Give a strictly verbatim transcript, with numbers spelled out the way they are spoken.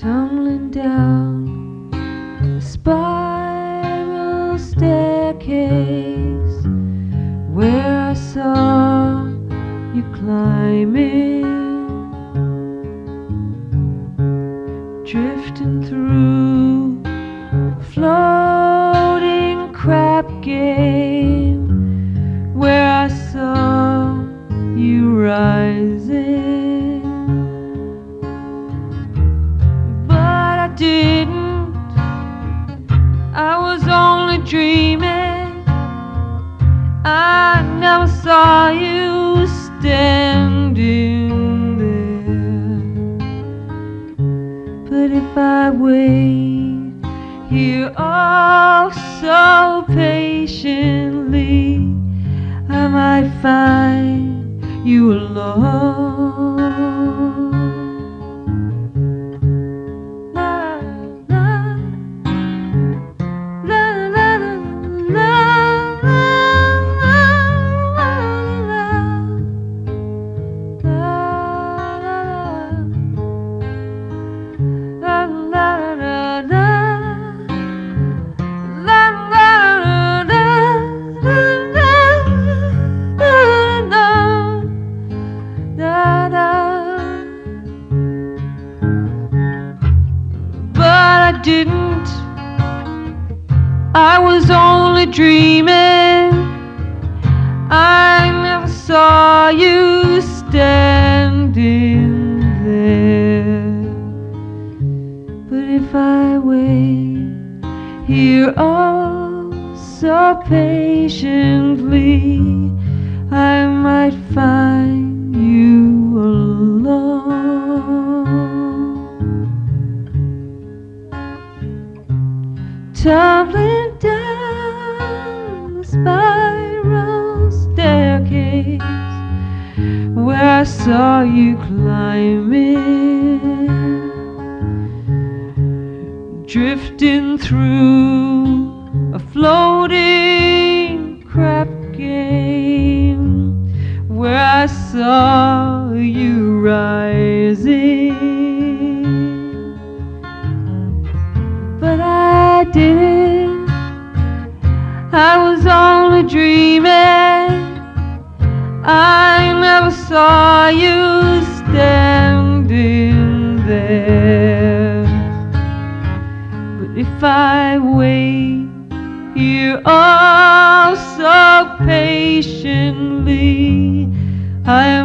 tumbling down a spiral staircase where I saw you climbing, drifting through a floating crap game where I saw you rising, but I didn't. I was only dreaming. I never saw you standing there. But if I wait here oh so patiently, I might find you alone. La, la, la, la, la, la, didn't. I was only dreaming. I never saw you standing there. But if I wait here oh so patiently, I might find you alone. Tumbling down the spiral staircase where I saw you climbing, drifting through a floating crap game where I saw you rising, but I didn't. I was only dreaming. I never saw you standing there. But if I wait here oh so patiently, I